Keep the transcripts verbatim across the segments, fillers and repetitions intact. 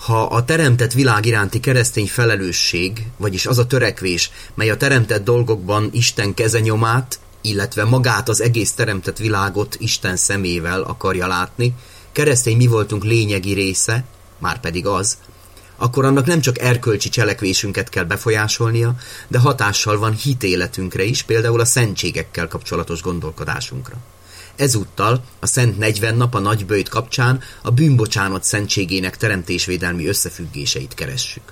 Ha a teremtett világ iránti keresztény felelősség, vagyis az a törekvés, mely a teremtett dolgokban Isten kezenyomát, illetve magát az egész teremtett világot Isten szemével akarja látni, keresztény mi voltunk lényegi része, márpedig az, akkor annak nem csak erkölcsi cselekvésünket kell befolyásolnia, de hatással van hitéletünkre is, például a szentségekkel kapcsolatos gondolkodásunkra. Ezúttal a Szent negyven nap a nagyböjt kapcsán a bűnbocsánat szentségének teremtésvédelmi összefüggéseit keressük.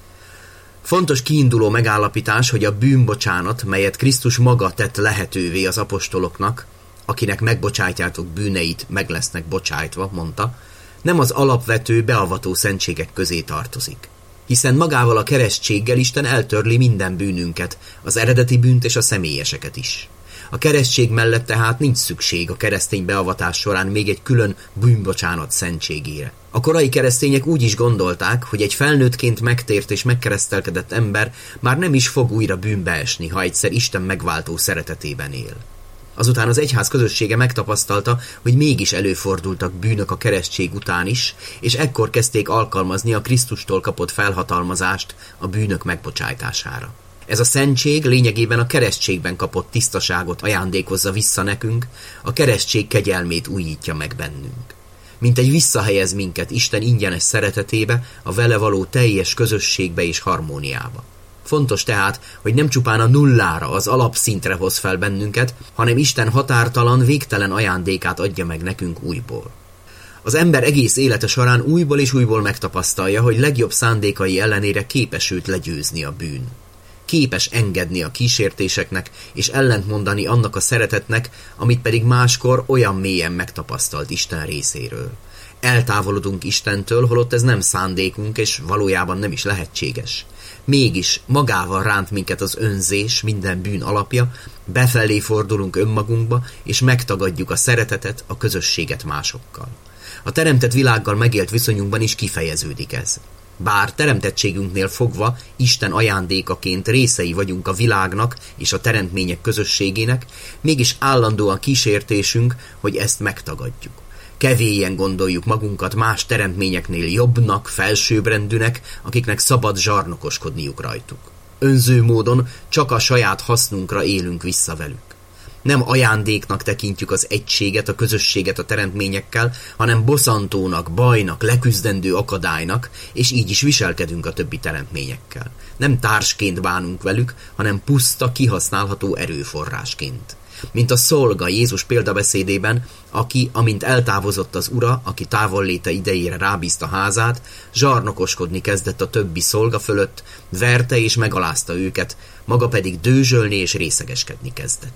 Fontos kiinduló megállapítás, hogy a bűnbocsánat, melyet Krisztus maga tett lehetővé az apostoloknak, akinek megbocsájtjátok bűneit, meg lesznek bocsájtva, mondta, nem az alapvető, beavató szentségek közé tartozik. Hiszen magával a keresztséggel Isten eltörli minden bűnünket, az eredeti bűnt és a személyeseket is. A keresztség mellett tehát nincs szükség a keresztény beavatás során még egy külön bűnbocsánat szentségére. A korai keresztények úgy is gondolták, hogy egy felnőttként megtért és megkeresztelkedett ember már nem is fog újra bűnbe esni, ha egyszer Isten megváltó szeretetében él. Azután az egyház közössége megtapasztalta, hogy mégis előfordultak bűnök a keresztség után is, és ekkor kezdték alkalmazni a Krisztustól kapott felhatalmazást a bűnök megbocsájtására. Ez a szentség lényegében a keresztségben kapott tisztaságot ajándékozza vissza nekünk, a keresztség kegyelmét újítja meg bennünk. Mint egy visszahelyez minket Isten ingyenes szeretetébe, a vele való teljes közösségbe és harmóniába. Fontos tehát, hogy nem csupán a nullára, az alapszintre hoz fel bennünket, hanem Isten határtalan, végtelen ajándékát adja meg nekünk újból. Az ember egész élete során újból és újból megtapasztalja, hogy legjobb szándékai ellenére képes őt legyőzni a bűn. Képes engedni a kísértéseknek, és ellentmondani annak a szeretetnek, amit pedig máskor olyan mélyen megtapasztalt Isten részéről. Eltávolodunk Istentől, holott ez nem szándékunk, és valójában nem is lehetséges. Mégis magával ránt minket az önzés, minden bűn alapja, befelé fordulunk önmagunkba, és megtagadjuk a szeretetet, a közösséget másokkal. A teremtett világgal megélt viszonyunkban is kifejeződik ez. Bár teremtettségünknél fogva Isten ajándékaként részei vagyunk a világnak és a teremtmények közösségének, mégis állandóan kísértésünk, hogy ezt megtagadjuk. Kevélyen gondoljuk magunkat más teremtményeknél jobbnak, felsőbbrendűnek, akiknek szabad zsarnokoskodniuk rajtuk. Önző módon csak a saját hasznunkra élünk vissza velük. Nem ajándéknak tekintjük az egységet, a közösséget a teremtményekkel, hanem bosszantónak, bajnak, leküzdendő akadálynak, és így is viselkedünk a többi teremtményekkel. Nem társként bánunk velük, hanem puszta, kihasználható erőforrásként. Mint a szolga Jézus példabeszédében, aki, amint eltávozott az ura, aki távolléte idejére rábízta házát, zsarnokoskodni kezdett a többi szolga fölött, verte és megalázta őket, maga pedig dőzsölni és részegeskedni kezdett.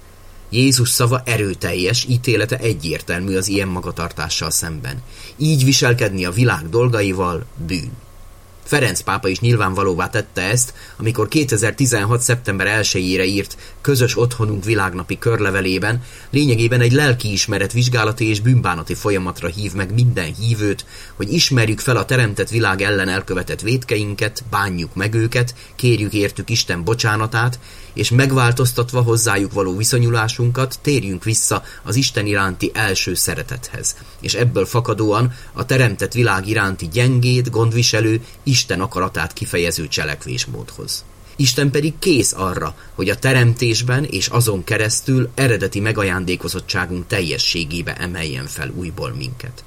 Jézus szava erőteljes, ítélete egyértelmű az ilyen magatartással szemben. Így viselkedni a világ dolgaival bűn. Ferenc pápa is nyilvánvalóvá tette ezt, amikor kétezer-tizenhat. szeptember elsejére írt Közös otthonunk világnapi körlevelében, lényegében egy lelkiismeret vizsgálati és bűnbánati folyamatra hív meg minden hívőt, hogy ismerjük fel a teremtett világ ellen elkövetett vétkeinket, bánjuk meg őket, kérjük értük Isten bocsánatát, és megváltoztatva hozzájuk való viszonyulásunkat térjünk vissza az Isten iránti első szeretethez, és ebből fakadóan a teremtett világ iránti gyengéd, gondviselő, Isten akaratát kifejező cselekvésmódhoz. Isten pedig kész arra, hogy a teremtésben és azon keresztül eredeti megajándékozottságunk teljességébe emeljen fel újból minket.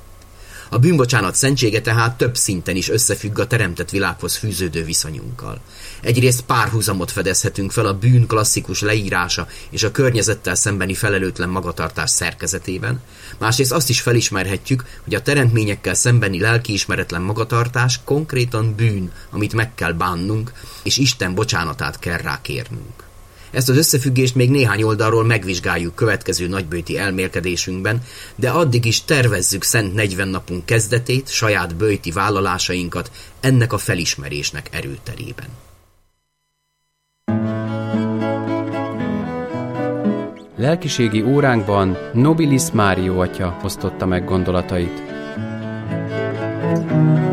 A bűnbocsánat szentsége tehát több szinten is összefügg a teremtett világhoz fűződő viszonyunkkal. Egyrészt párhuzamot fedezhetünk fel a bűn klasszikus leírása és a környezettel szembeni felelőtlen magatartás szerkezetében, másrészt azt is felismerhetjük, hogy a teremtményekkel szembeni lelkiismeretlen magatartás konkrétan bűn, amit meg kell bánnunk, és Isten bocsánatát kell rákérnünk. Ezt az összefüggést még néhány oldalról megvizsgáljuk következő nagyböjti elmélkedésünkben, de addig is tervezzük Szent negyven napunk kezdetét, saját böjti vállalásainkat ennek a felismerésnek erőterében. Lelkiségi óránkban Nobilis Mário atya osztotta meg gondolatait.